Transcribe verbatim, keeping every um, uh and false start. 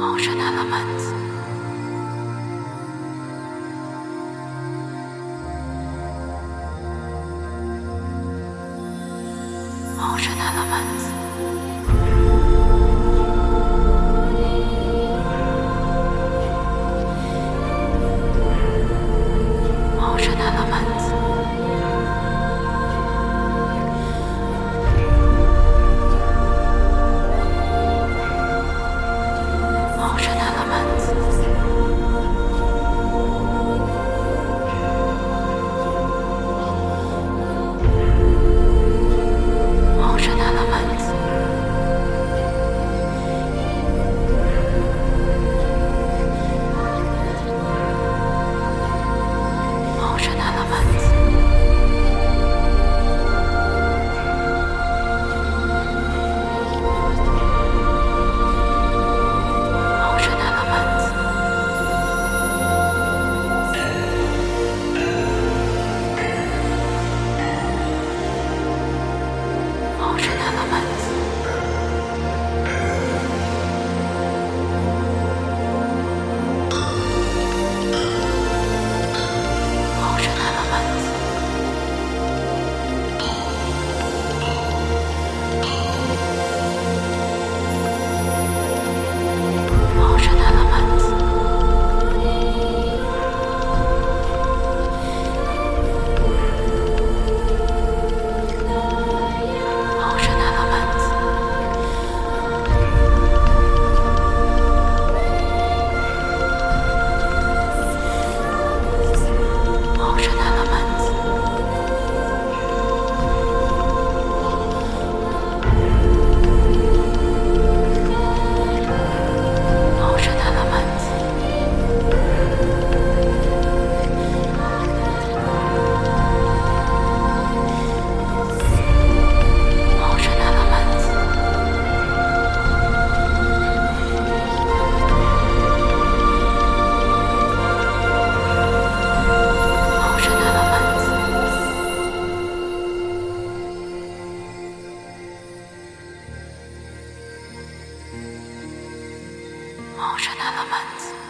Ocean elements. Ocean elements. Ocean elements. Ocean elements. Ocean elements. Ocean elements. Ocean elements. Ocean elements. Ocean elements. Ocean elements. Ocean elements. Ocean elements. Ocean elements. Ocean elements. Ocean elements. Ocean elements.